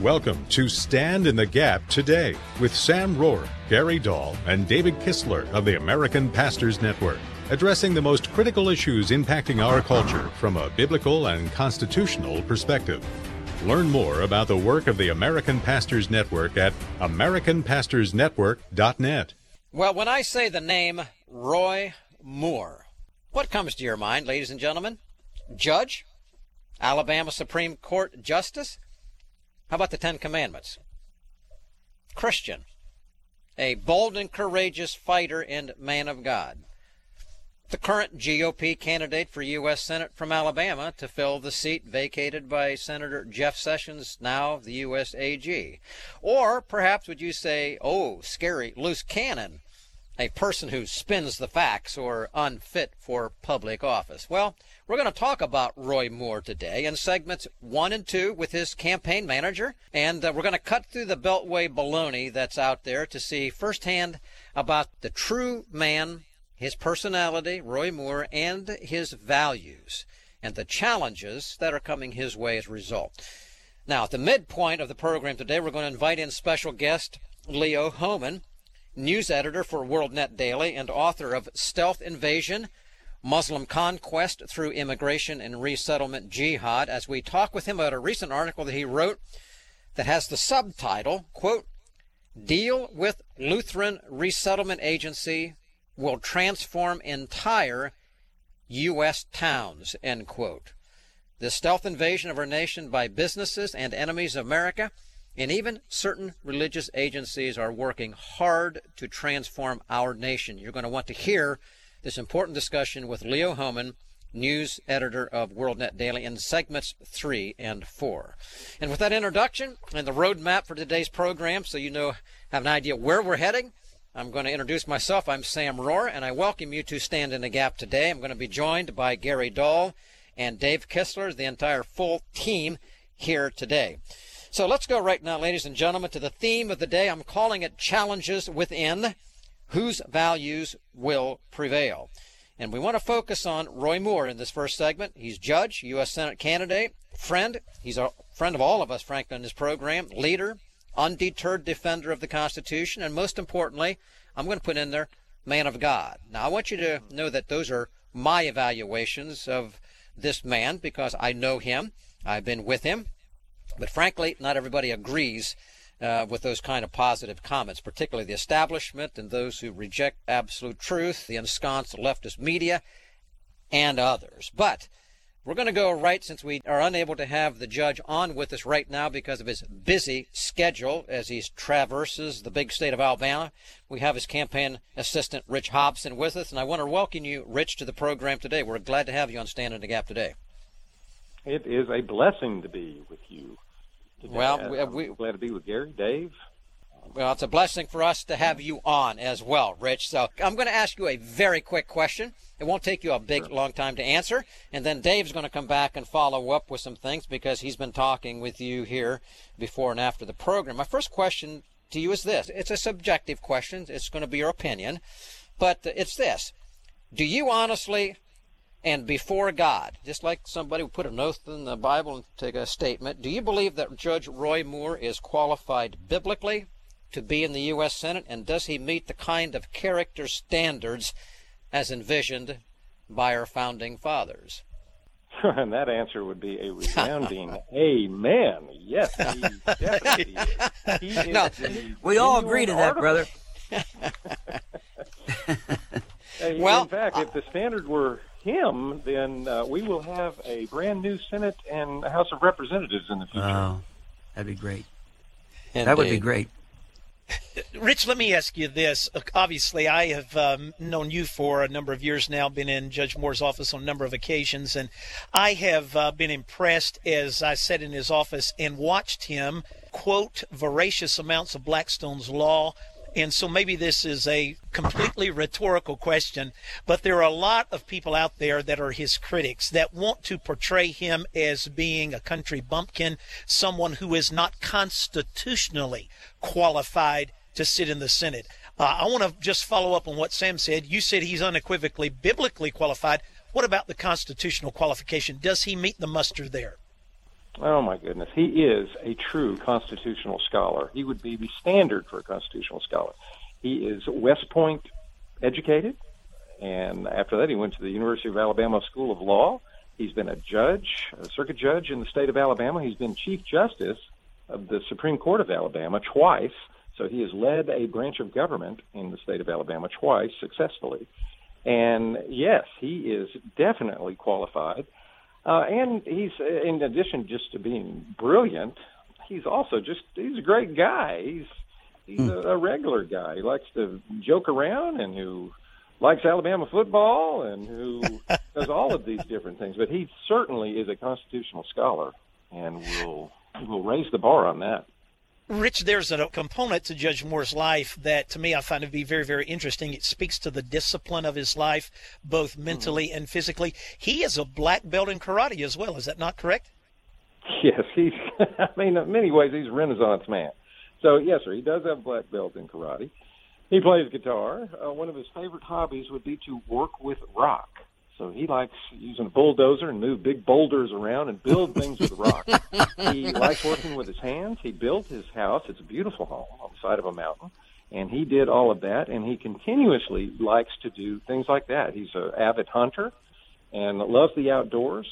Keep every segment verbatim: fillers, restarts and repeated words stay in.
Welcome to Stand in the Gap Today with Sam Rohr, Gary Dahl, and David Kistler of the American Pastors Network, addressing the most critical issues impacting our culture from a biblical and constitutional perspective. Learn more about the work of the American Pastors Network at american pastors network dot net. Well, when I say the name Roy Moore, what comes to your mind, ladies and gentlemen? Judge? Alabama Supreme Court Justice? How about the Ten Commandments? Christian? A bold and courageous fighter and man of God? The current G O P candidate for U S Senate from Alabama to fill the seat vacated by Senator Jeff Sessions, now the U S A G. Or perhaps would you say, oh, scary, loose cannon, a person who spins the facts or unfit for public office? Well, we're going to talk about Roy Moore today in segments one and two with his campaign manager, and uh, we're going to cut through the Beltway baloney that's out there to see firsthand about the true man, his personality, Roy Moore, and his values, and the challenges that are coming his way as a result. Now, at the midpoint of the program today, we're going to invite in special guest Leo Hohmann, news editor for WorldNet Daily and author of Stealth Invasion, Muslim Conquest Through Immigration and Resettlement Jihad, as we talk with him about a recent article that he wrote that has the subtitle, quote, Deal with Lutheran Resettlement Agency Will Transform Entire U S Towns, end quote. The stealth invasion of our nation by businesses and enemies of America, and even certain religious agencies are working hard to transform our nation. You're going to want to hear this important discussion with Leo Hohmann, news editor of WorldNet Daily, in segments three and four. And with that introduction and the roadmap for today's program, so you know, have an idea where we're heading, I'm going to introduce myself. I'm Sam Rohr, and I welcome you to Stand in the Gap today. I'm going to be joined by Gary Dahl and Dave Kistler, the entire full team here today. So let's go right now, ladies and gentlemen, to the theme of the day. I'm calling it Challenges Within. Whose values will prevail? And we want to focus on Roy Moore in this first segment. He's judge, U S Senate candidate, friend. He's a friend of all of us, frankly, in this program, leader, undeterred defender of the Constitution, and most importantly, I'm going to put in there, man of God. Now, I want you to know that those are my evaluations of this man because I know him. I've been with him. But frankly, not everybody agrees uh, with those kind of positive comments, particularly the establishment and those who reject absolute truth, the ensconced leftist media, and others. But we're going to go right, since we are unable to have the judge on with us right now because of his busy schedule as he traverses the big state of Alabama. We have his campaign assistant, Rich Hobson, with us, and I want to welcome you, Rich, to the program today. We're glad to have you on Stand in the Gap today. It is a blessing to be with you today. Well, we, I'm we, glad to be with Gary, Dave. Well, it's a blessing for us to have you on as well, Rich. So I'm going to ask you a very quick question. It won't take you a big, sure. long time to answer. And then Dave's going to come back and follow up with some things because he's been talking with you here before and after the program. My first question to you is this. It's a subjective question. It's going to be your opinion. But it's this. Do you honestly and before God, just like somebody would put an oath in the Bible and take a statement, do you believe that Judge Roy Moore is qualified biblically to be in the U S Senate, and does he meet the kind of character standards as envisioned by our founding fathers? And that answer would be a resounding amen. Yes, he definitely he is. No, we all agree to that, brother. Well, in fact, if the standard were him, then uh, we will have a brand new Senate and House of Representatives in the future. Oh, that'd be great. Indeed. That would be great. Rich, let me ask you this. Obviously, I have um, known you for a number of years now, been in Judge Moore's office on a number of occasions, and I have uh, been impressed as I sat in his office and watched him quote voracious amounts of Blackstone's Law. And so maybe this is a completely rhetorical question, but there are a lot of people out there that are his critics that want to portray him as being a country bumpkin, someone who is not constitutionally qualified to sit in the Senate. Uh, I want to just follow up on what Sam said. You said he's unequivocally biblically qualified. What about the constitutional qualification? Does he meet the muster there? Oh, my goodness. He is a true constitutional scholar. He would be the standard for a constitutional scholar. He is West Point educated, and after that he went to the University of Alabama School of Law. He's been a judge, a circuit judge in the state of Alabama. He's been Chief Justice of the Supreme Court of Alabama twice, so he has led a branch of government in the state of Alabama twice successfully. And, yes, he is definitely qualified. Uh, and he's, in addition just to being brilliant, he's also just, he's a great guy. He's he's mm. a, a regular guy. He likes to joke around and who likes Alabama football and who does all of these different things. But he certainly is a constitutional scholar, and will will raise the bar on that. Rich, there's a component to Judge Moore's life that, to me, I find to be very, very interesting. It speaks to the discipline of his life, both mentally mm-hmm. and physically. He is a black belt in karate as well. Is that not correct? Yes, he's. I mean, in many ways, he's a Renaissance man. So, yes, sir, he does have a black belt in karate. He plays guitar. Uh, one of his favorite hobbies would be to work with rock. So he likes using a bulldozer and move big boulders around and build things with rock. He likes working with his hands. He built his house. It's a beautiful home on the side of a mountain. And he did all of that, and he continuously likes to do things like that. He's an avid hunter and loves the outdoors.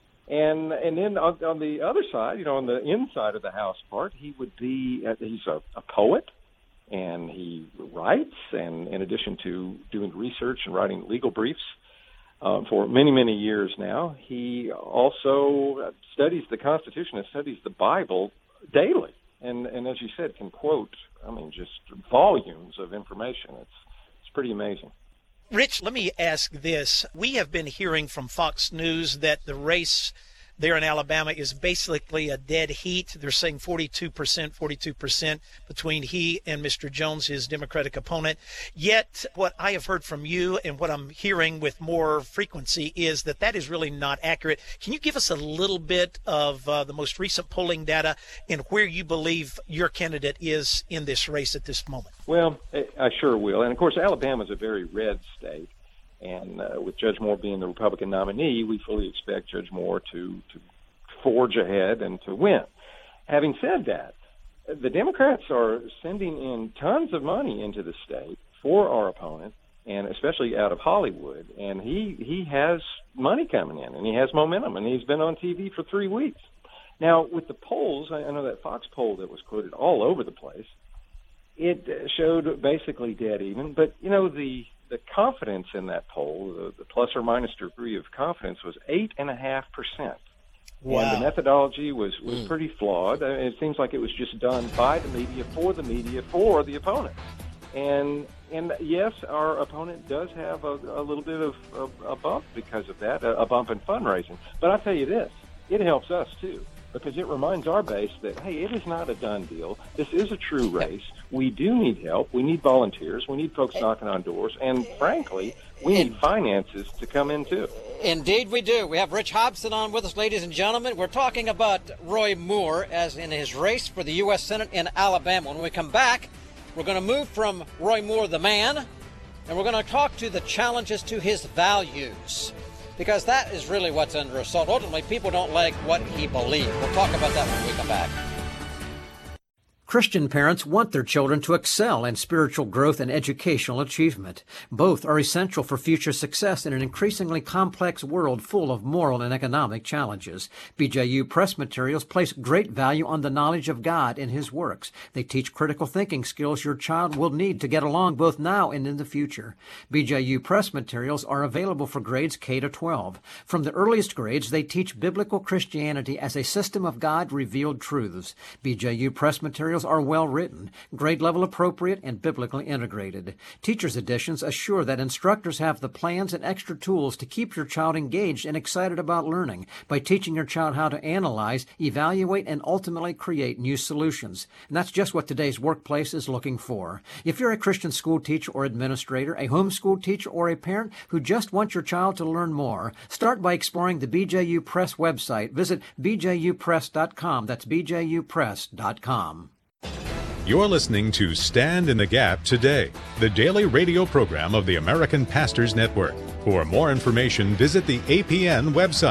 And and then on, on the other side, you know, on the inside of the house part, he would be, uh, he's a, a poet, and he writes, and in addition to doing research and writing legal briefs, Uh, for many, many years now. He also studies the Constitution and studies the Bible daily. And, and as you said, can quote, I mean, just volumes of information. It's, it's pretty amazing. Rich, let me ask this. We have been hearing from Fox News that the race there in Alabama is basically a dead heat. They're saying forty-two percent, forty-two percent between he and Mister Jones, his Democratic opponent. Yet what I have heard from you and what I'm hearing with more frequency is that that is really not accurate. Can you give us a little bit of uh, the most recent polling data and where you believe your candidate is in this race at this moment? Well, I sure will. And, of course, Alabama is a very red state. And uh, with Judge Moore being the Republican nominee, we fully expect Judge Moore to, to forge ahead and to win. Having said that, the Democrats are sending in tons of money into the state for our opponent, and especially out of Hollywood. And he, he has money coming in, and he has momentum, and he's been on T V for three weeks. Now, with the polls, I know that Fox poll that was quoted all over the place, it showed basically dead even. But, you know, the... The confidence in that poll, the, the plus or minus degree of confidence, was eight and a half percent. Wow. And the methodology was, was mm. pretty flawed. I mean, it seems like it was just done by the media, for the media, for the opponent. And and yes, our opponent does have a, a little bit of a, a bump because of that, a, a bump in fundraising. But I'll tell you this, it helps us too, because it reminds our base that, hey, it is not a done deal. This is a true race. We do need help. We need volunteers. We need folks knocking on doors. And, frankly, we need finances to come in, too. Indeed we do. We have Rich Hobson on with us, ladies and gentlemen. We're talking about Roy Moore as in his race for the U S Senate in Alabama. When we come back, we're going to move from Roy Moore, the man, and we're going to talk to the challenges to his values. Because that is really what's under assault. Ultimately, people don't like what he believes. We'll talk about that when we come back. Christian parents want their children to excel in spiritual growth and educational achievement. Both are essential for future success in an increasingly complex world full of moral and economic challenges. B J U Press materials place great value on the knowledge of God in His works. They teach critical thinking skills your child will need to get along both now and in the future. B J U Press materials are available for grades K to twelve. From the earliest grades, they teach biblical Christianity as a system of God-revealed truths. B J U Press materials are well written, grade level appropriate, and biblically integrated. Teachers' editions assure that instructors have the plans and extra tools to keep your child engaged and excited about learning by teaching your child how to analyze, evaluate, and ultimately create new solutions. And that's just what today's workplace is looking for. If you're a Christian school teacher or administrator, a homeschool teacher, or a parent who just wants your child to learn more, start by exploring the B J U Press website. Visit b j u press dot com. That's b j u press dot com. You're listening to Stand in the Gap Today, the daily radio program of the American Pastors Network. For more information, visit the A P N website.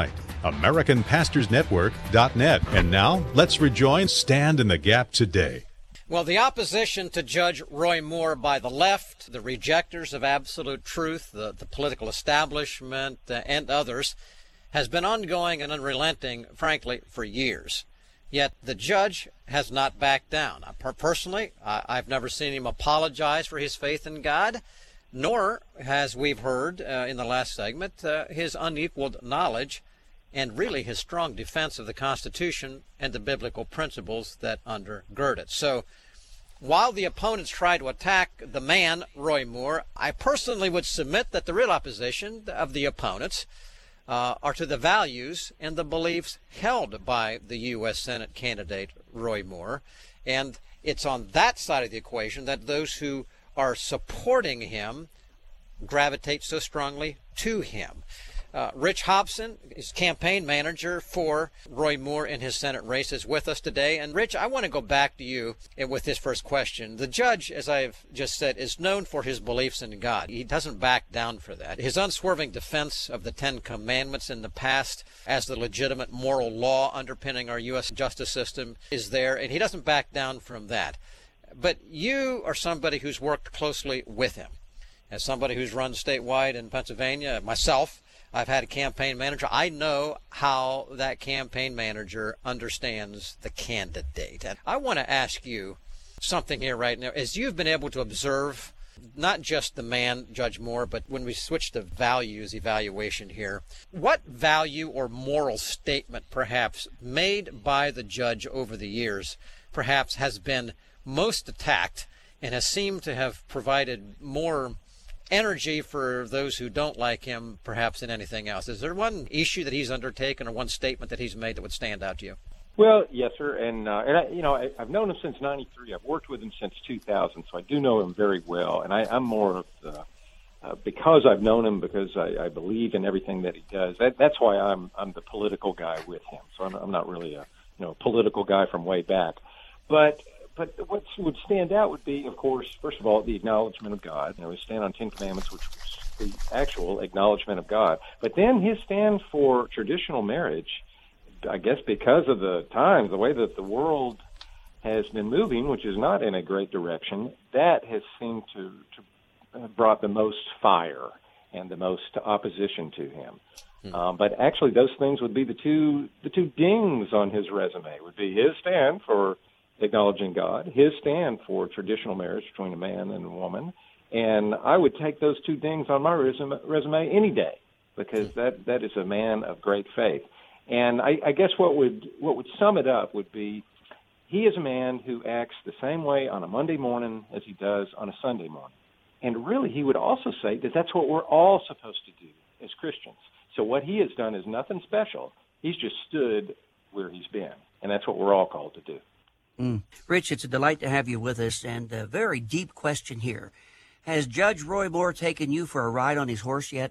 American Pastors Network dot net. And now, let's rejoin Stand in the Gap today. Well, the opposition to Judge Roy Moore by the left, the rejectors of absolute truth, the, the political establishment, uh, and others, has been ongoing and unrelenting, frankly, for years. Yet the judge has not backed down. I, personally, I, I've never seen him apologize for his faith in God, nor has we've heard uh, in the last segment uh, his unequaled knowledge and really his strong defense of the Constitution and the biblical principles that undergird it. So while the opponents try to attack the man, Roy Moore, I personally would submit that the real opposition of the opponents uh, are to the values and the beliefs held by the U S Senate candidate, Roy Moore. And it's on that side of the equation that those who are supporting him gravitate so strongly to him. Uh, Rich Hobson, his campaign manager for Roy Moore in his Senate race, is with us today. And Rich, I want to go back to you with this first question. The judge, as I've just said, is known for his beliefs in God. He doesn't back down for that. His unswerving defense of the Ten Commandments in the past as the legitimate moral law underpinning our U S justice system is there, and he doesn't back down from that. But you are somebody who's worked closely with him. As somebody who's run statewide in Pennsylvania, myself, I've had a campaign manager. I know how that campaign manager understands the candidate. And I want to ask you something here right now. As you've been able to observe not just the man, Judge Moore, but when we switch to values evaluation here, what value or moral statement perhaps made by the judge over the years perhaps has been most attacked and has seemed to have provided more energy for those who don't like him, perhaps, than anything else? Is there one issue that he's undertaken or one statement that he's made that would stand out to you? Well, yes, sir. And, uh, and I, you know, I, I've known him since ninety-three. I've worked with him since two thousand, so I do know him very well. And I, I'm more of the, uh, because I've known him, because I, I believe in everything that he does, that, that's why I'm I'm the political guy with him. So I'm, I'm not really a, you know, political guy from way back. But But what would stand out would be, of course, first of all, the acknowledgement of God. You know, his stand on Ten Commandments, which was the actual acknowledgement of God. But then his stand for traditional marriage, I guess because of the times, the way that the world has been moving, which is not in a great direction, that has seemed to, to have brought the most fire and the most opposition to him. Hmm. Um, but actually, those things would be the two the two dings on his resume. Would be his stand for acknowledging God, his stand for traditional marriage between a man and a woman, and I would take those two dings on my resume, resume any day, because that, that is a man of great faith. And I, I guess what would what would sum it up would be, he is a man who acts the same way on a Monday morning as he does on a Sunday morning. And really, he would also say that that's what we're all supposed to do as Christians. So what he has done is nothing special. He's just stood where he's been, and that's what we're all called to do. Mm. Rich, it's a delight to have you with us, and a very deep question here. Has Judge Roy Moore taken you for a ride on his horse yet?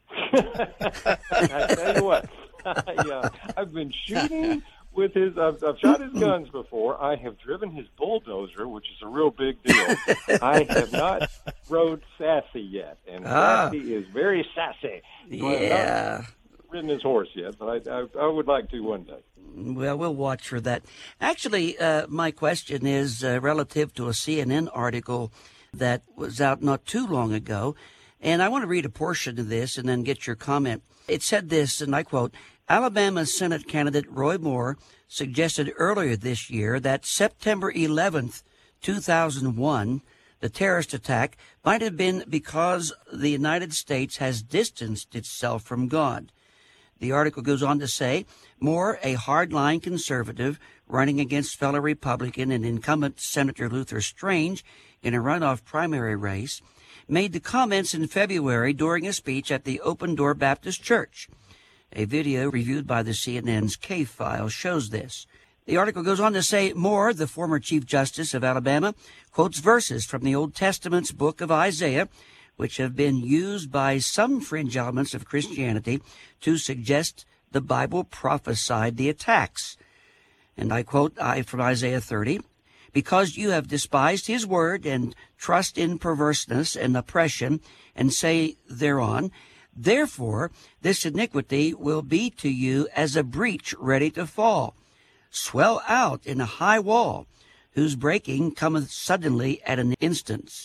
I tell you what, I, uh, I've been shooting with his, I've, I've shot his guns before. I have driven his bulldozer, which is a real big deal. I have not rode Sassy yet, and ah. Sassy is very sassy. So yeah. I've not ridden his horse yet, but I, I, I would like to one day. Well, we'll watch for that. Actually, uh, my question is uh, relative to a C N N article that was out not too long ago, and I want to read a portion of this and then get your comment. It said this, and I quote, Alabama Senate candidate Roy Moore suggested earlier this year that September eleventh, two thousand one, the terrorist attack might have been because the United States has distanced itself from God. The article goes on to say, Moore, a hardline conservative running against fellow Republican and incumbent Senator Luther Strange in a runoff primary race, made the comments in February during a speech at the Open Door Baptist Church. A video reviewed by the C N N's K-File shows this. The article goes on to say, Moore, the former Chief Justice of Alabama, quotes verses from the Old Testament's book of Isaiah, which have been used by some fringe elements of Christianity to suggest the Bible prophesied the attacks. And I quote I from Isaiah thirty, because you have despised his word and trust in perverseness and oppression, and say thereon, Therefore, this iniquity will be to you as a breach ready to fall, swell out in a high wall, whose breaking cometh suddenly at an instant.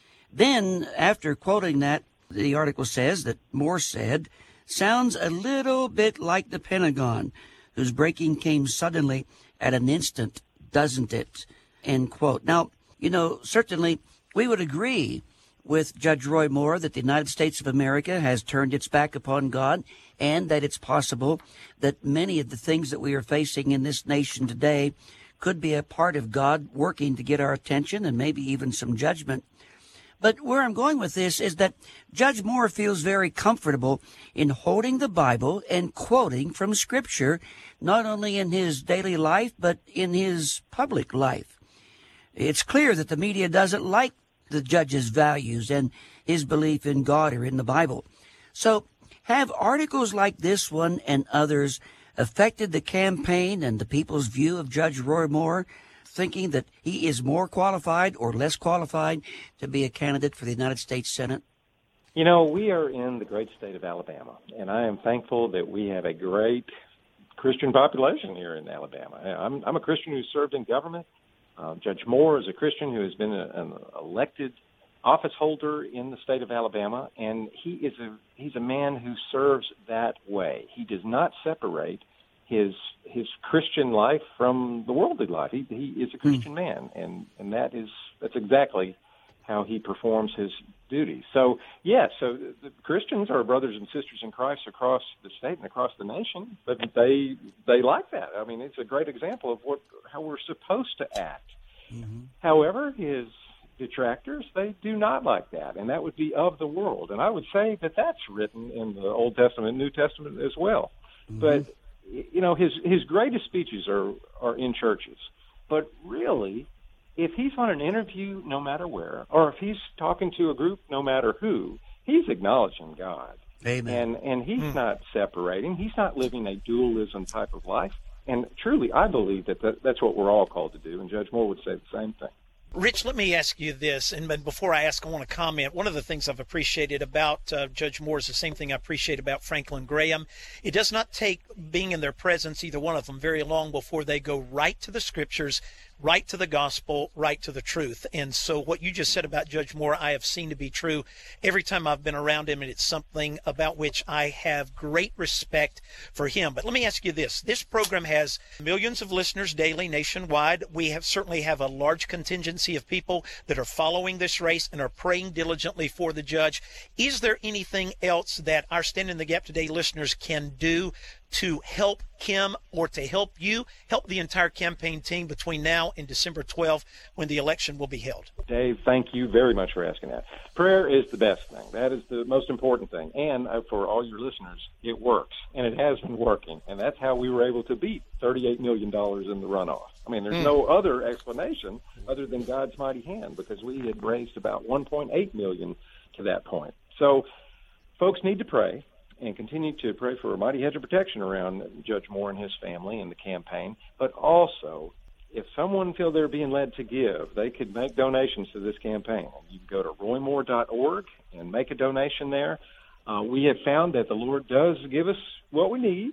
Then, after quoting that, the article says that Moore said, sounds a little bit like the Pentagon, whose breaking came suddenly at an instant, doesn't it? End quote. Now, you know, certainly we would agree with Judge Roy Moore that the United States of America has turned its back upon God, and that it's possible that many of the things that we are facing in this nation today could be a part of God working to get our attention and maybe even some judgment. But where I'm going with this is that Judge Moore feels very comfortable in holding the Bible and quoting from Scripture, not only in his daily life, but in his public life. It's clear that the media doesn't like the judge's values and his belief in God or in the Bible. So have articles like this one and others affected the campaign and the people's view of Judge Roy Moore, thinking that he is more qualified or less qualified to be a candidate for the United States Senate? You know, we are in the great state of Alabama, and I am thankful that we have a great Christian population here in Alabama. I'm, I'm a Christian who served in government. Uh, Judge Moore is a Christian who has been a, an elected office holder in the state of Alabama, and he is a he's a man who serves that way. He does not separate his his Christian life from the worldly life. He he is a Christian mm. man, and, and that is that's exactly how he performs his duties. So yes, so the Christians are brothers and sisters in Christ across the state and across the nation, but they they like that. I mean, it's a great example of what how we're supposed to act. Mm-hmm. However, his detractors, they do not like that, and that would be of the world. And I would say that that's written in the Old Testament, New Testament as well. Mm-hmm. But you know, his his greatest speeches are are in churches. But really, if he's on an interview, no matter where, or if he's talking to a group, no matter who, he's acknowledging God. Amen. And and he's mm. not separating. He's not living a dualism type of life. And truly, I believe that, that that's what we're all called to do. And Judge Moore would say the same thing. Rich, let me ask you this, and before I ask, I want to comment. One of the things I've appreciated about uh, Judge Moore is the same thing I appreciate about Franklin Graham. It does not take being in their presence, either one of them, very long before they go right to the Scriptures, right to the gospel, right to the truth. And so what you just said about Judge Moore, I have seen to be true every time I've been around him, and it's something about which I have great respect for him. But let me ask you this. This program has millions of listeners daily nationwide. We have certainly have a large contingency of people that are following this race and are praying diligently for the judge. Is there anything else that our Stand in the Gap Today listeners can do to help him or to help you, help the entire campaign team between now and December twelfth when the election will be held? Dave, thank you very much for asking that. Prayer is the best thing. That is the most important thing. And uh, for all your listeners, it works. And it has been working. And that's how we were able to beat thirty-eight million dollars in the runoff. I mean, there's mm. no other explanation other than God's mighty hand, because we had raised about one point eight million dollars to that point. So folks need to pray and continue to pray for a mighty hedge of protection around Judge Moore and his family and the campaign. But also, if someone feels they're being led to give, they could make donations to this campaign. You can go to roy moore dot org and make a donation there. Uh, we have found that the Lord does give us what we need.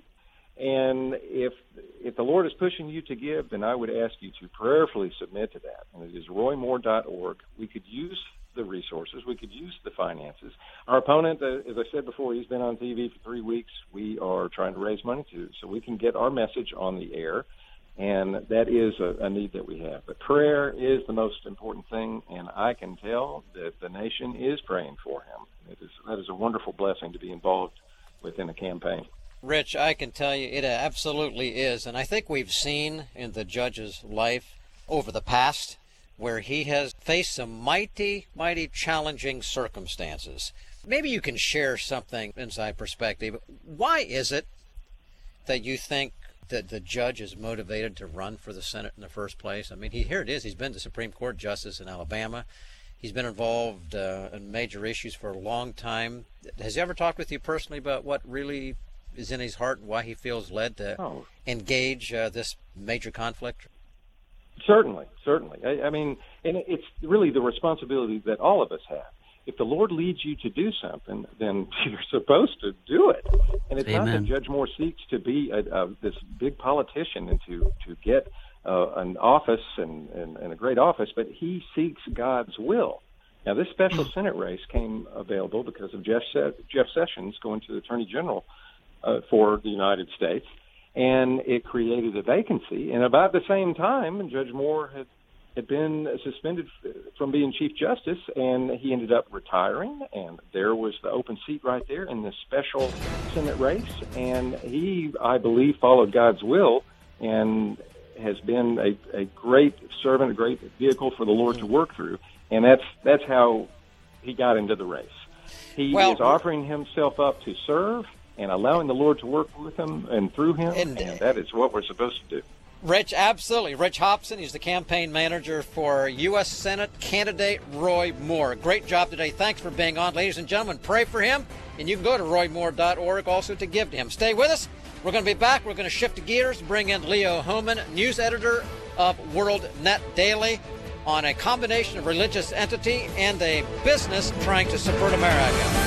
And if if the Lord is pushing you to give, then I would ask you to prayerfully submit to that. And it is roy moore dot org. We could use the resources. We could use the finances. Our opponent, uh, as I said before, he's been on T V for three weeks. We are trying to raise money to so we can get our message on the air, and that is a, a need that we have. But prayer is the most important thing, and I can tell that the nation is praying for him. It is, that is a wonderful blessing to be involved within a campaign. Rich, I can tell you it absolutely is, and I think we've seen in the judge's life over the past where he has faced some mighty, mighty challenging circumstances. Maybe you can share something inside perspective. Why is it that you think that the judge is motivated to run for the Senate in the first place? I mean, he, here it is. He's been the Supreme Court Justice in Alabama. He's been involved uh, in major issues for a long time. Has he ever talked with you personally about what really is in his heart and why he feels led to oh. engage uh, this major conflict? Certainly, certainly. I, I mean, and it's really the responsibility that all of us have. if the Lord leads you to do something, then you're supposed to do it. And it's Amen. not that Judge Moore seeks to be a, a, this big politician and to, to get uh, an office and, and, and a great office, but he seeks God's will. Now, this special Senate race came available because of Jeff, Se- Jeff Sessions going to the Attorney General uh, for the United States, and it created a vacancy. And about the same time, Judge Moore had had been suspended from being Chief Justice, and he ended up retiring, and there was the open seat right there in this special Senate race, and he, I believe, followed God's will and has been a, a great servant, a great vehicle for the Lord to work through, and that's that's how he got into the race. He well, is offering himself up to serve and allowing the Lord to work with him and through him, and, and that is what we're supposed to do. Rich, absolutely. Rich Hopson, he's the campaign manager for U S Senate candidate Roy Moore. Great job today. Thanks for being on. Ladies and gentlemen, pray for him, and you can go to roy moore dot org also to give to him. Stay with us. We're going to be back. We're going to shift gears, bring in Leo Hohmann, news editor of World Net Daily, on a combination of religious entity and a business trying to subvert America.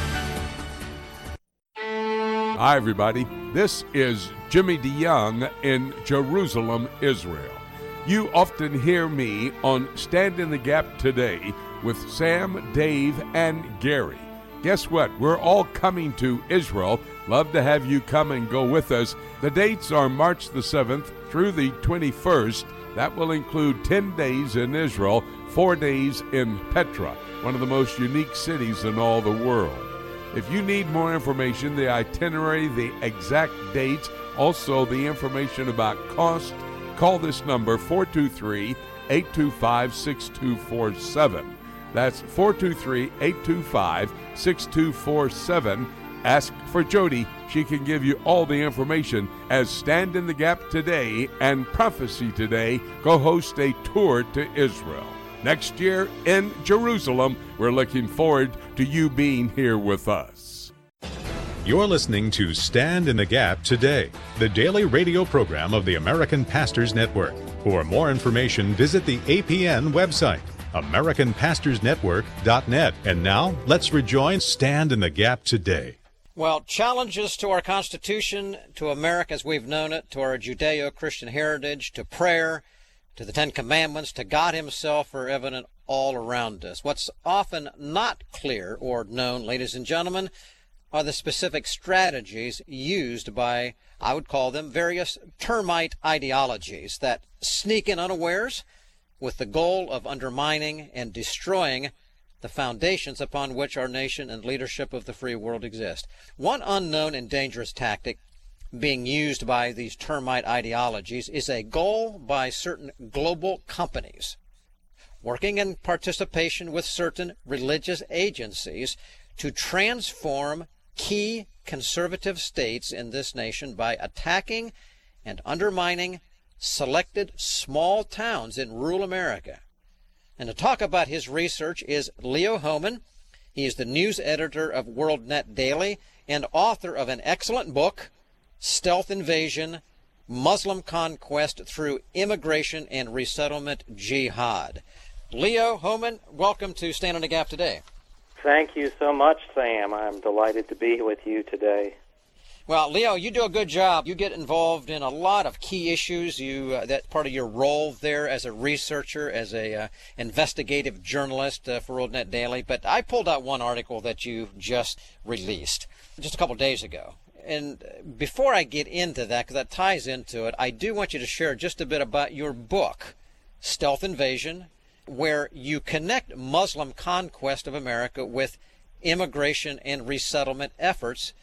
Hi, everybody. This is Jimmy DeYoung in Jerusalem, Israel. You often hear me on Stand in the Gap Today with Sam, Dave, and Gary. Guess what? We're all coming to Israel. Love to have you come and go with us. The dates are March the seventh through the twenty-first. That will include ten days in Israel, four days in Petra, one of the most unique cities in all the world. If you need more information, the itinerary, the exact dates, also the information about cost, call this number, four two three, eight two five, six two four seven. That's four two three, eight two five, six two four seven. Ask for Jody. She can give you all the information as Stand in the Gap Today and Prophecy Today go host a tour to Israel. Next year in Jerusalem, we're looking forward to you being here with us. You're listening to Stand in the Gap Today, the daily radio program of the American Pastors Network. For more information, visit the A P N website, american pastors network dot net. And now, let's rejoin Stand in the Gap Today. Well, challenges to our Constitution, to America as we've known it, to our Judeo-Christian heritage, to prayer, to the Ten Commandments, to God himself are evident all around us. What's often not clear or known, ladies and gentlemen, are the specific strategies used by, I would call them, various termite ideologies that sneak in unawares with the goal of undermining and destroying the foundations upon which our nation and leadership of the free world exist. One unknown and dangerous tactic being used by these termite ideologies is a goal by certain global companies working in participation with certain religious agencies to transform key conservative states in this nation by attacking and undermining selected small towns in rural America. And to talk about his research is Leo Hohmann. He is the news editor of World Net Daily and author of an excellent book, Stealth Invasion, Muslim Conquest Through Immigration and Resettlement Jihad. Leo Hohmann, welcome to Stand in the Gap Today. Thank you so much, Sam. I'm delighted to be with you today. Well, Leo, you do a good job. You get involved in a lot of key issues. You uh, that's part of your role there as a researcher, as a uh, investigative journalist uh, for World Net Daily. But I pulled out one article that you just released just a couple days ago. And before I get into that, because that ties into it, I do want you to share just a bit about your book, Stealth Invasion, where you connect Muslim conquest of America with immigration and resettlement efforts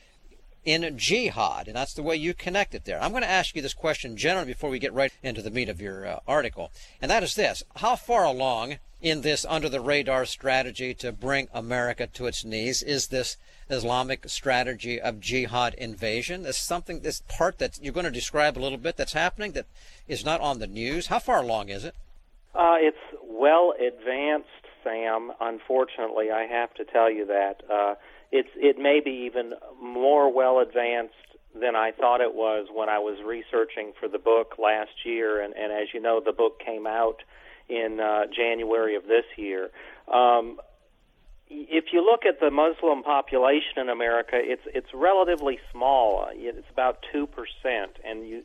in jihad, and that's the way you connect it there. I'm going to ask you this question generally before we get right into the meat of your uh, article, and that is this. How far along in this under-the-radar strategy to bring America to its knees is this Islamic strategy of jihad invasion? This is something, this part that you're going to describe a little bit that's happening that is not on the news. How far along is it? Uh, it's well advanced, Sam. Unfortunately, I have to tell you that. Uh, it's it may be even more well advanced than I thought it was when I was researching for the book last year. And, and as you know, the book came out in uh, January of this year. Um, if you look at the Muslim population in America, it's it's relatively small. It's about two percent, and you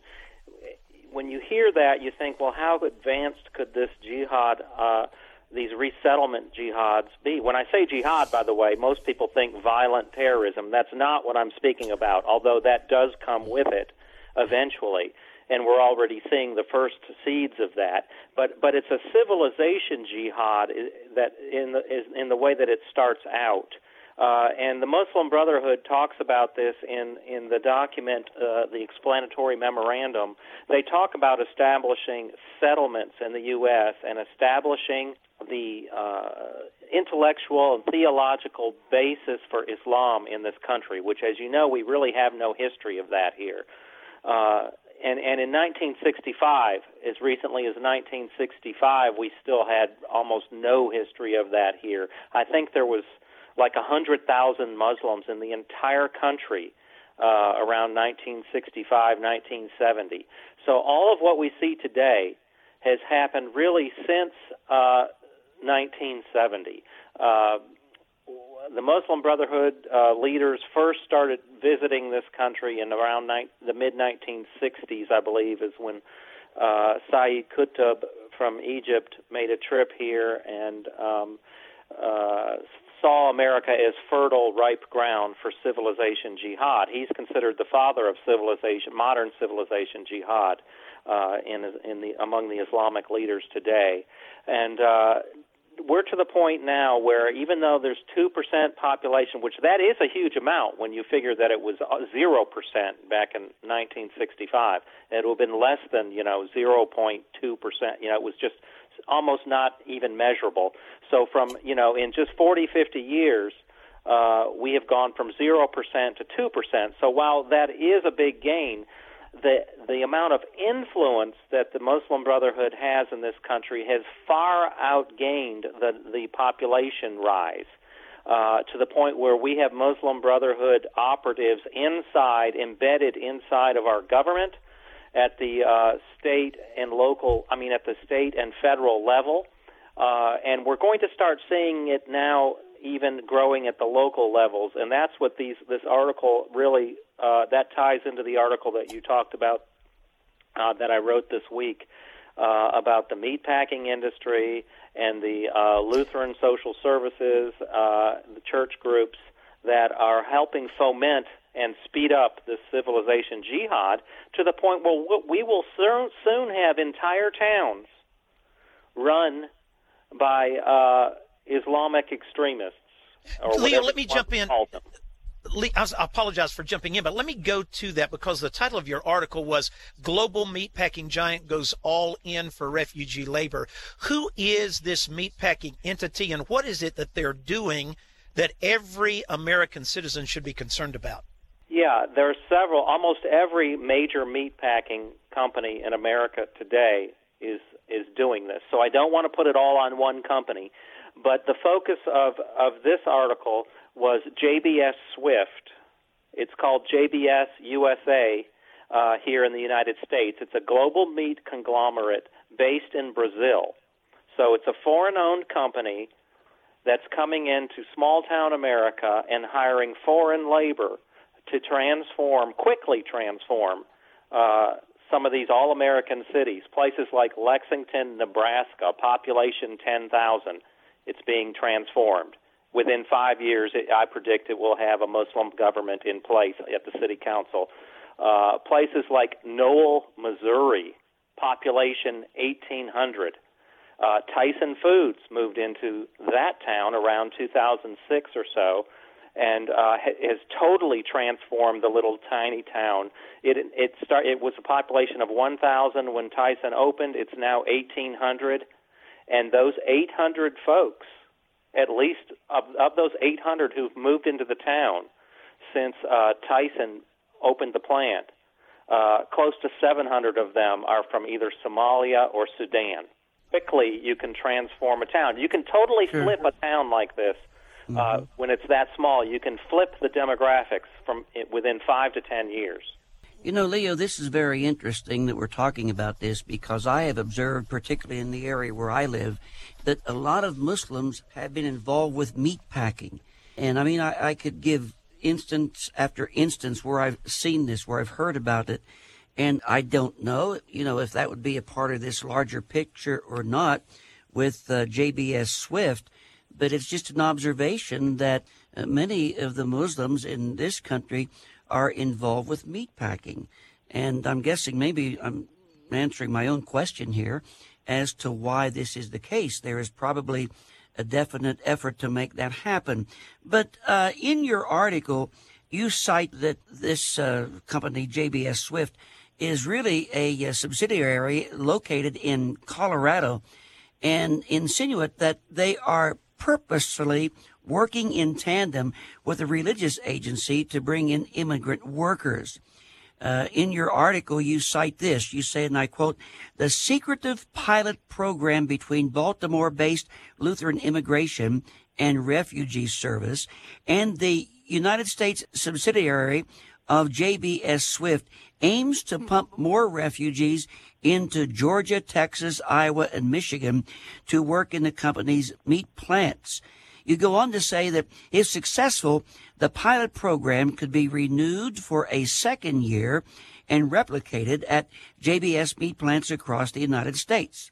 when you hear that, you think, well, how advanced could this jihad, uh, these resettlement jihads be? When I say jihad, by the way, most people think violent terrorism. That's not what I'm speaking about, although that does come with it eventually, and we're already seeing the first seeds of that. But but it's a civilization jihad that in the in the way that it starts out. Uh, and the Muslim Brotherhood talks about this in, in the document, uh, the explanatory memorandum. They talk about establishing settlements in the U S and establishing the uh, intellectual and theological basis for Islam in this country, which, as you know, we really have no history of that here. Uh, and, and in nineteen sixty-five, as recently as nineteen sixty-five, we still had almost no history of that here. I think there was like one hundred thousand Muslims in the entire country uh, around nineteen sixty-five, nineteen seventy. So all of what we see today has happened really since uh, nineteen seventy. Uh, the Muslim Brotherhood uh, leaders first started visiting this country in around ni- the mid nineteen sixties, I believe, is when uh, Saeed Qutb from Egypt made a trip here and um, uh, saw America as fertile, ripe ground for civilization jihad. He's considered the father of civilization, modern civilization jihad, uh, in in the among the Islamic leaders today. And uh, we're to the point now where even though there's two percent population, which that is a huge amount when you figure that it was zero percent back in nineteen sixty-five, it would have been less than, you know, zero point two percent. You know, it was just almost not even measurable. So from, you know, in just forty, fifty years, uh, we have gone from zero percent to two percent. So while that is a big gain, the the amount of influence that the Muslim Brotherhood has in this country has far outgained the, the population rise, uh, to the point where we have Muslim Brotherhood operatives inside, embedded inside of our government, at the uh, state and local, I mean, at the state and federal level. Uh, and we're going to start seeing it now even growing at the local levels. And that's what these this article really, uh, that ties into the article that you talked about, uh, that I wrote this week, uh, about the meatpacking industry and the uh, Lutheran social services, uh, the church groups that are helping foment and speed up this civilization jihad to the point where we will soon, soon have entire towns run by uh, Islamic extremists. Or Leo, let me jump in. Them. Lee, I apologize for jumping in, but let me go to that because the title of your article was Global Meatpacking Giant Goes All In for Refugee Labor. Who is this meatpacking entity, and what is it that they're doing that every American citizen should be concerned about? Yeah, there are several. Almost every major meatpacking company in America today is is doing this. So I don't want to put it all on one company, but the focus of, of this article was J B S Swift. It's called J B S U S A uh, here in the United States. It's a global meat conglomerate based in Brazil. So it's a foreign-owned company that's coming into small-town America and hiring foreign labor to transform, quickly transform, uh, some of these all-American cities, places like Lexington, Nebraska, population ten thousand. It's being transformed. Within five years, it, I predict it will have a Muslim government in place at the city council. Uh, places like Noel, Missouri, population eighteen hundred. Uh, Tyson Foods moved into that town around two thousand six or so, and uh, has totally transformed the little tiny town. It it start, it was a population of one thousand when Tyson opened. It's now eighteen hundred, and those eight hundred folks, at least of, of those eight hundred who've moved into the town since uh, Tyson opened the plant, uh, close to seven hundred of them are from either Somalia or Sudan. Quickly, you can transform a town. You can totally Sure. flip a town like this. Uh, when it's that small, you can flip the demographics from it within five to ten years. You know, Leo, this is very interesting that we're talking about this, because I have observed, particularly in the area where I live, that a lot of Muslims have been involved with meat packing. And I mean, I, I could give instance after instance where I've seen this, where I've heard about it. And I don't know, you know, if that would be a part of this larger picture or not with uh, J B S Swift. But it's just an observation that uh, many of the Muslims in this country are involved with meat packing. And I'm guessing maybe I'm answering my own question here as to why this is the case. There is probably a definite effort to make that happen. But uh, in your article, you cite that this uh, company, J B S Swift, is really a, a subsidiary located in Colorado, and insinuate that they are purposefully working in tandem with a religious agency to bring in immigrant workers. Uh, in your article, you cite this. You say, and I quote, "The secretive pilot program between Baltimore-based Lutheran Immigration and Refugee Service and the United States subsidiary of J B S Swift aims to pump more refugees into Georgia, Texas, Iowa, and Michigan to work in the company's meat plants." You go on to say that if successful, the pilot program could be renewed for a second year and replicated at J B S meat plants across the United States.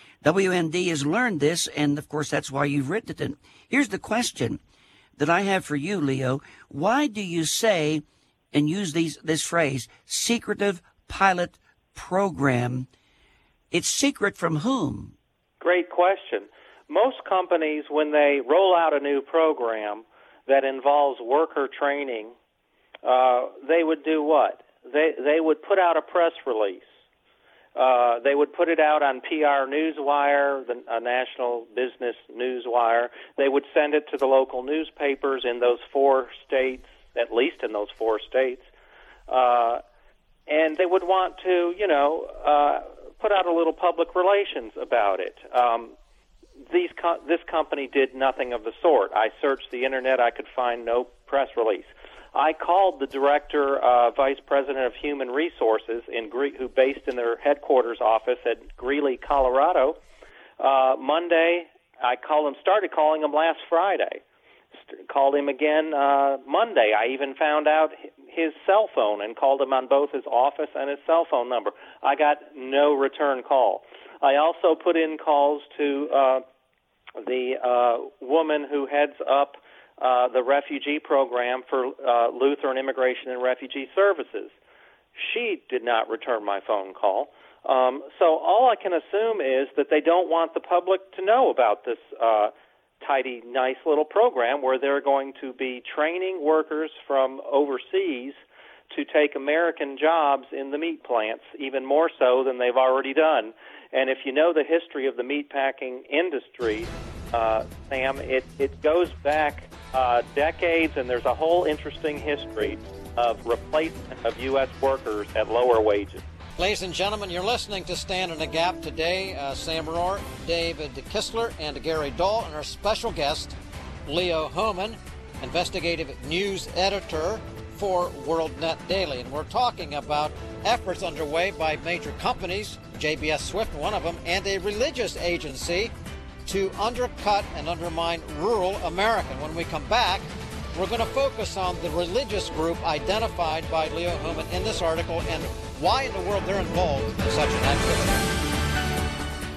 W N D has learned this, and of course that's why you've written it. Here's the question that I have for you, Leo. Why do you say and use these this phrase, secretive pilot program? It's secret from whom? Great question. Most companies, when they roll out a new program that involves worker training, uh, they would do what? They they would put out a press release. Uh, they would put it out on P R Newswire, the a national business newswire. They would send it to the local newspapers in those four states, at least in those four states, uh, and they would want to, you know, uh, put out a little public relations about it. Um, these co- this company did nothing of the sort. I searched the internet; I could find no press release. I called the director, uh, vice president of human resources, in Gre- who based in their headquarters office at Greeley, Colorado. Uh, Monday, I called him. Started calling him last Friday. St- called him again uh, Monday. I even found out his cell phone and called him on both his office and his cell phone number. I got no return call. I also put in calls to uh, the uh, woman who heads up uh, the refugee program for uh, Lutheran Immigration and Refugee Services. She did not return my phone call. Um, so all I can assume is that they don't want the public to know about this uh, tidy, nice little program where they're going to be training workers from overseas to take American jobs in the meat plants, even more so than they've already done. And if you know the history of the meatpacking industry, uh, Sam, it, it goes back uh, decades, and there's a whole interesting history of replacement of U S workers at lower wages. Ladies and gentlemen, you're listening to Stand in the Gap today. Uh, Sam Rohr, David Kistler, and Gary Dahl, and our special guest, Leo Hohmann, investigative news editor for WorldNet Daily. And we're talking about efforts underway by major companies, J B S Swift, one of them, and a religious agency to undercut and undermine rural America. When we come back, we're going to focus on the religious group identified by Leo Hohmann in this article and why in the world they're involved in such an activity.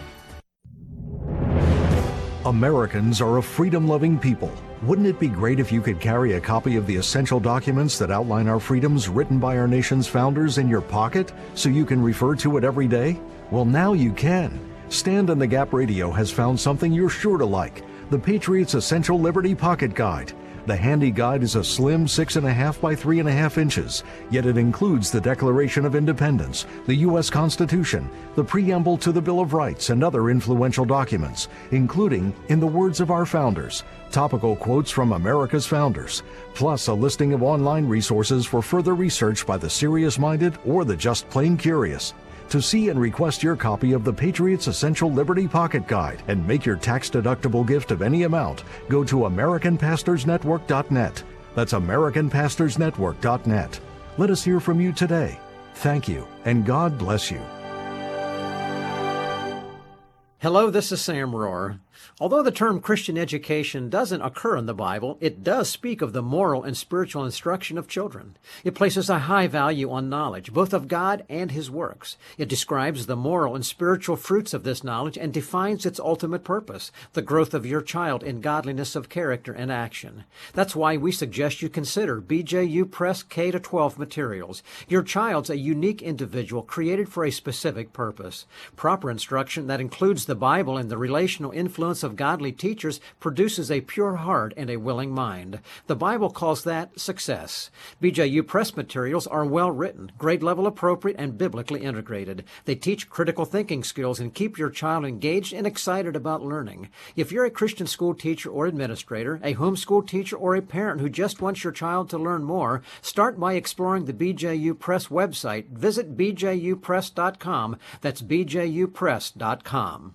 Americans are a freedom-loving people. Wouldn't it be great if you could carry a copy of the essential documents that outline our freedoms written by our nation's founders in your pocket so you can refer to it every day? Well, now you can. Stand in the Gap Radio has found something you're sure to like, the Patriot's Essential Liberty Pocket Guide. The handy guide is a slim six and a half by three and a half inches, yet it includes the Declaration of Independence, the U S Constitution, the preamble to the Bill of Rights, and other influential documents, including, in the words of our founders, topical quotes from America's founders, plus a listing of online resources for further research by the serious-minded or the just plain curious. To see and request your copy of the Patriot's Essential Liberty Pocket Guide and make your tax-deductible gift of any amount, go to American Pastors Network dot net. That's American Pastors Network dot net. Let us hear from you today. Thank you, and God bless you. Hello, this is Sam Rohr. Although the term Christian education doesn't occur in the Bible, it does speak of the moral and spiritual instruction of children. It places a high value on knowledge, both of God and His works. It describes the moral and spiritual fruits of this knowledge and defines its ultimate purpose, the growth of your child in godliness of character and action. That's why we suggest you consider B J U Press K to twelve materials. Your child's a unique individual created for a specific purpose. Proper instruction that includes the Bible and the relational influence of godly teachers produces a pure heart and a willing mind. The Bible calls that success. B J U Press materials are well written, grade level appropriate, and biblically integrated. They teach critical thinking skills and keep your child engaged and excited about learning. If you're a Christian school teacher or administrator, a homeschool teacher, or a parent who just wants your child to learn more, start by exploring the B J U Press website. Visit b j u press dot com. That's b j u press dot com.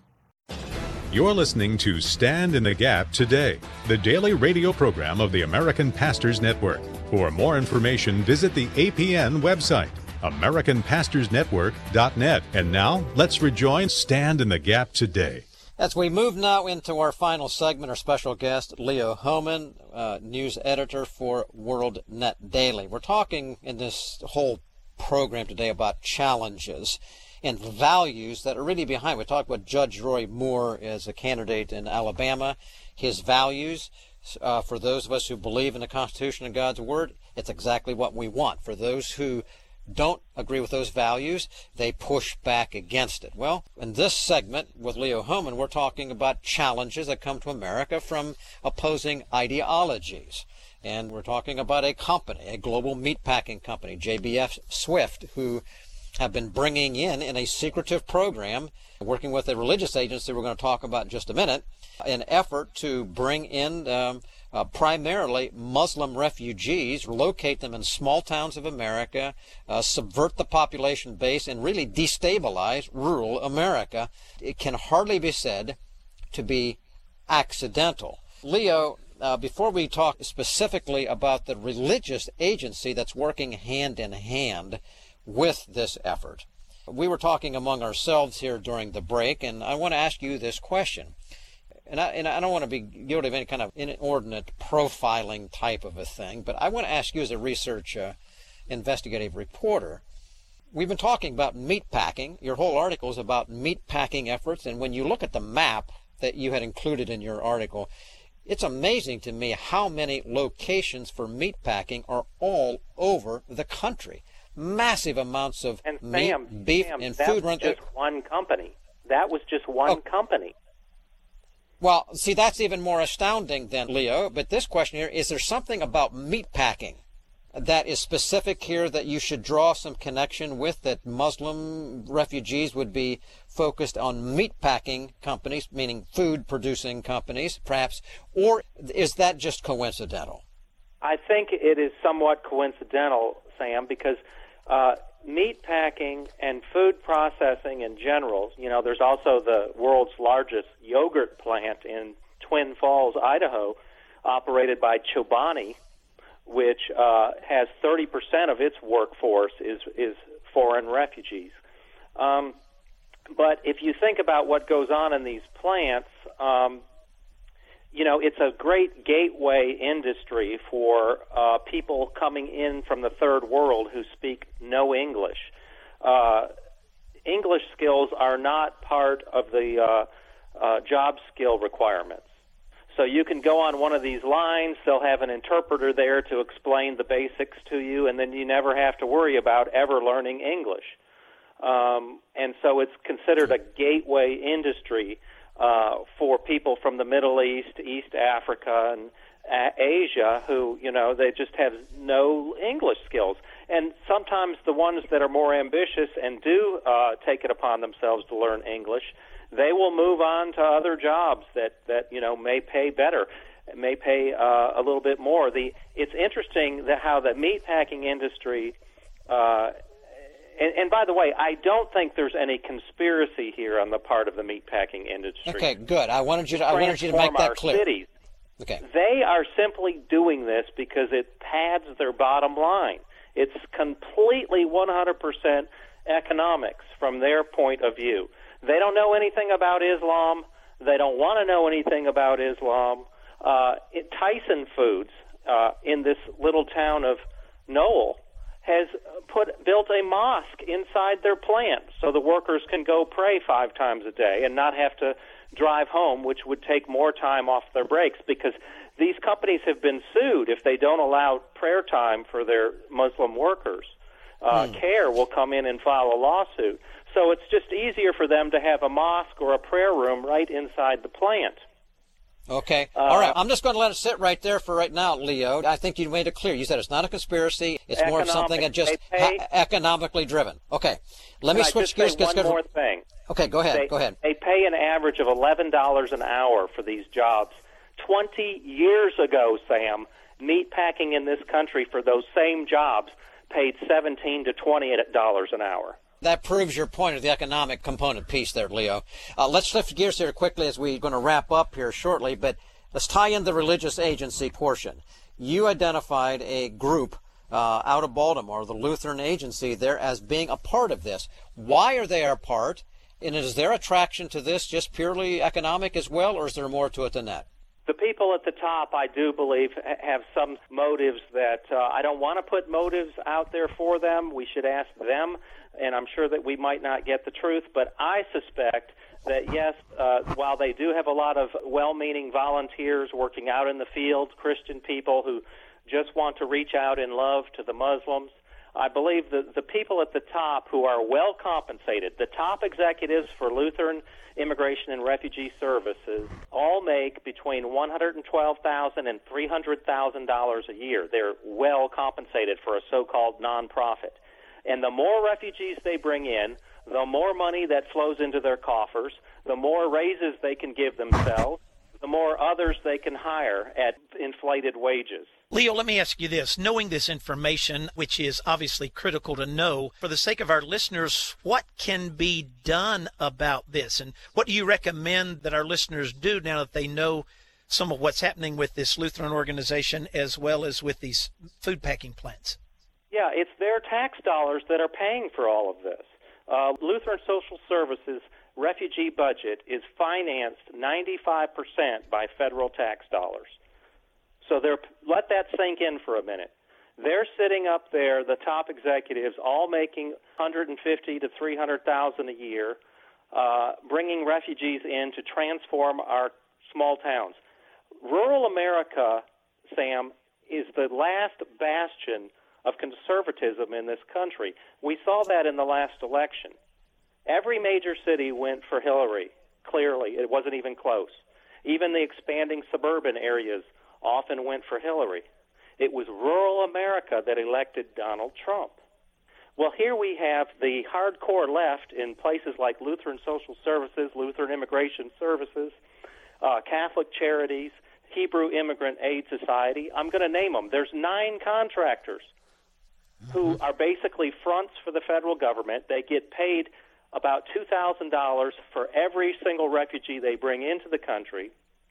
You're listening to Stand in the Gap Today, the daily radio program of the American Pastors Network. For more information, visit the A P N website, american pastors network dot net. And now, let's rejoin Stand in the Gap Today. As we move now into our final segment, our special guest, Leo Hohmann, uh, news editor for WorldNet Daily. We're talking in this whole program today about challenges and values that are really behind. We talked about Judge Roy Moore as a candidate in Alabama. His values, uh, for those of us who believe in the Constitution and God's Word, it's exactly what we want. For those who don't agree with those values, they push back against it. Well, in this segment with Leo Hohmann, we're talking about challenges that come to America from opposing ideologies. And we're talking about a company, a global meatpacking company, J B F Swift, who have been bringing in, in a secretive program, working with a religious agency we're going to talk about in just a minute, an effort to bring in um, uh, primarily Muslim refugees, locate them in small towns of America, uh, subvert the population base, and really destabilize rural America. It can hardly be said to be accidental. Leo, uh, before we talk specifically about the religious agency that's working hand in hand with this effort, we were talking among ourselves here during the break, and I want to ask you this question. And I, and I don't want to be guilty of any kind of inordinate profiling type of a thing, but I want to ask you as a research uh, investigative reporter. We've been talking about meat packing. Your whole article is about meat packing efforts, and when you look at the map that you had included in your article, it's amazing to me how many locations for meat packing are all over the country. Massive amounts of and meat, Sam, beef, Sam, and that food. was just one company. That was just one oh. company. Well, see, that's even more astounding than Leo. But this question here, is there something about meat packing that is specific here that you should draw some connection with, that Muslim refugees would be focused on meat packing companies, meaning food producing companies, perhaps, or is that just coincidental? I think it is somewhat coincidental, Sam, because uh, meat packing and food processing in general, you know, there's also the world's largest yogurt plant in Twin Falls, Idaho, operated by Chobani, which uh, has thirty percent of its workforce is, is foreign refugees. Um, but if you think about what goes on in these plants, um, you know, it's a great gateway industry for uh, people coming in from the third world who speak no English. Uh, English skills are not part of the uh, uh, job skill requirements. So you can go on one of these lines, they'll have an interpreter there to explain the basics to you, and then you never have to worry about ever learning English. Um, and so it's considered a gateway industry Uh, for people from the Middle East, East Africa, and uh, Asia who, you know, they just have no English skills. And sometimes the ones that are more ambitious and do uh, take it upon themselves to learn English, they will move on to other jobs that, that you know, may pay better, may pay uh, a little bit more. The It's interesting that how the meatpacking industry uh And, and by the way, I don't think there's any conspiracy here on the part of the meatpacking industry. Okay, good. I wanted you to, I wanted you to make that our clear. Cities. Okay. They are simply doing this because it pads their bottom line. It's completely one hundred percent economics from their point of view. They don't know anything about Islam. They don't want to know anything about Islam. Uh, it, Tyson Foods uh, in this little town of Noel has put built a mosque inside their plant so the workers can go pray five times a day and not have to drive home, which would take more time off their breaks, because these companies have been sued if they don't allow prayer time for their Muslim workers. Uh, hmm. CARE will come in and file a lawsuit. So it's just easier for them to have a mosque or a prayer room right inside the plant. Okay. Uh, All right. I'm just going to let it sit right there for right now, Leo. I think you made it clear. You said it's not a conspiracy. It's more of something that just pay, ha- economically driven. Okay. Let me switch gears. One more thing. Okay, go ahead. They, go ahead. They pay an average of eleven dollars an hour for these jobs. Twenty years ago, Sam, meat packing in this country for those same jobs paid seventeen to twenty dollars an hour. That proves your point of the economic component piece there, Leo. Uh, let's shift gears here quickly as we're going to wrap up here shortly, but let's tie in the religious agency portion. You identified a group uh, out of Baltimore, the Lutheran Agency, there as being a part of this. Why are they a part? And is their attraction to this just purely economic as well, or is there more to it than that? The people at the top, I do believe, have some motives that uh, I don't want to put motives out there for them. We should ask them, and I'm sure that we might not get the truth, but I suspect that, yes, uh, while they do have a lot of well-meaning volunteers working out in the field, Christian people who just want to reach out in love to the Muslims, I believe that the people at the top who are well compensated, the top executives for Lutheran Immigration and Refugee Services, all make between one hundred twelve thousand dollars and three hundred thousand dollars a year. They're well compensated for a so-called nonprofit. And the more refugees they bring in, the more money that flows into their coffers, the more raises they can give themselves, the more others they can hire at inflated wages. Leo, let me ask you this. Knowing this information, which is obviously critical to know, for the sake of our listeners, what can be done about this? And what do you recommend that our listeners do now that they know some of what's happening with this Lutheran organization as well as with these food packing plants? Yeah, it's their tax dollars that are paying for all of this. Uh, Lutheran Social Services refugee budget is financed ninety-five percent by federal tax dollars. So they're, let that sink in for a minute. They're sitting up there, the top executives, all making one hundred fifty to three hundred thousand a year, uh, bringing refugees in to transform our small towns. Rural America, Sam, is the last bastion of conservatism in this country. We saw that in the last election. Every major city went for Hillary. Clearly, it wasn't even close. Even the expanding suburban areas often went for Hillary. It was rural America that elected Donald Trump. Well, here we have the hardcore left in places like Lutheran Social Services, Lutheran Immigration Services, uh, Catholic Charities, Hebrew Immigrant Aid Society. I'm going to name them. There's nine contractors who are basically fronts for the federal government. They get paid about two thousand dollars for every single refugee they bring into the country,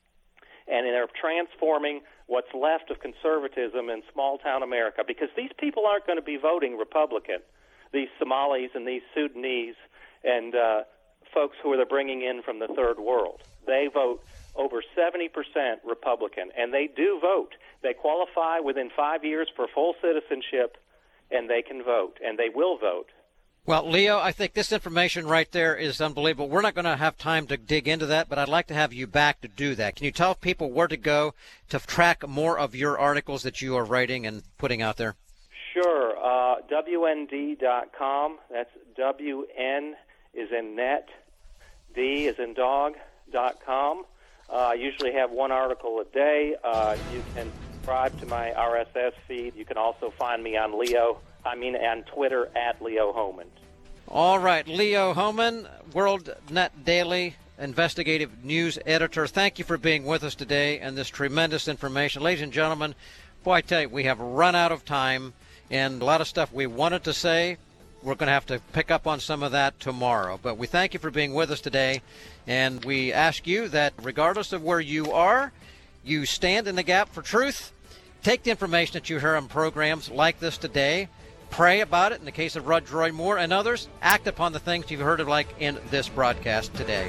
and they're transforming what's left of conservatism in small-town America, because these people aren't going to be voting Republican, these Somalis and these Sudanese and uh, folks who they're bringing in from the third world. They vote over seventy percent Republican, and they do vote. They qualify within five years for full citizenship, and they can vote, and they will vote. Well, Leo, I think this information right there is unbelievable. We're not going to have time to dig into that, but I'd like to have you back to do that. Can you tell people where to go to track more of your articles that you are writing and putting out there? Sure. Uh, W N D dot com. That's W N is in net, D is in dog, dot com. Uh, I usually have one article a day. Uh, you can subscribe to my R S S feed. You can also find me on Leo, I mean on Twitter at Leo Hohmann. All right, Leo Hohmann, World Net Daily investigative news editor. Thank you for being with us today and this tremendous information. Ladies and gentlemen, boy, I tell you, we have run out of time and a lot of stuff we wanted to say. We're going to have to pick up on some of that tomorrow. But we thank you for being with us today, and we ask you that regardless of where you are, you stand in the gap for truth. Take the information that you hear on programs like this today, Pray about it in the case of Rudge Roy Moore and others. Act upon the things you've heard of like in this broadcast today.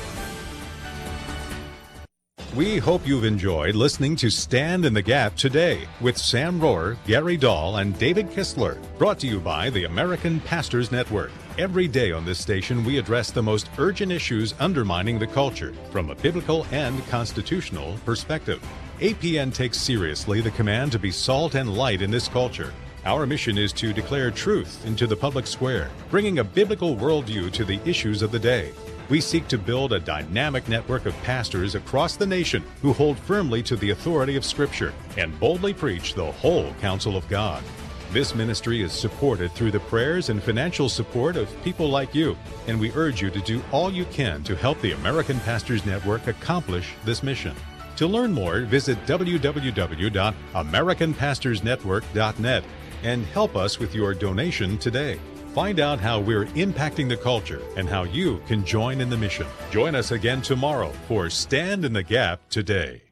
We hope you've enjoyed listening to Stand in the Gap today with Sam Rohrer, Gary Dahl, and David Kistler, brought to you by the American Pastors Network. Every day on this station, we address the most urgent issues undermining the culture from a biblical and constitutional perspective. A P N takes seriously the command to be salt and light in this culture. Our mission is to declare truth into the public square, bringing a biblical worldview to the issues of the day. We seek to build a dynamic network of pastors across the nation who hold firmly to the authority of Scripture and boldly preach the whole counsel of God. This ministry is supported through the prayers and financial support of people like you, and we urge you to do all you can to help the American Pastors Network accomplish this mission. To learn more, visit w w w dot american pastors network dot net and help us with your donation today. Find out how we're impacting the culture and how you can join in the mission. Join us again tomorrow for Stand in the Gap Today.